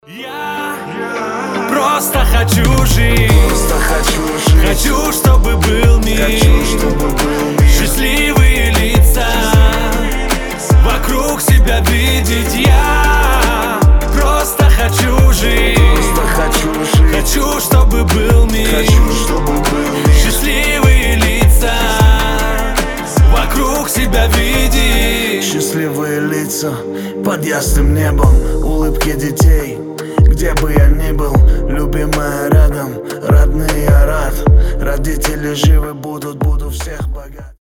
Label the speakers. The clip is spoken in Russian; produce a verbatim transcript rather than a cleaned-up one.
Speaker 1: Я просто хочу жить,
Speaker 2: просто хочу жить.
Speaker 1: Хочу, чтобы был мир,
Speaker 2: хочу, чтобы был мир.
Speaker 1: Счастливые лица вокруг себя видеть. Я просто хочу жить,
Speaker 2: просто хочу жить.
Speaker 1: Хочу, чтобы был мир,
Speaker 2: хочу, чтобы был мир.
Speaker 1: Счастливые лица вокруг себя видеть.
Speaker 2: Счастливые лица под ясным небом, улыбки детей. Где бы я ни был, любимая рядом, родные я рад. Родители живы будут, буду всех богат.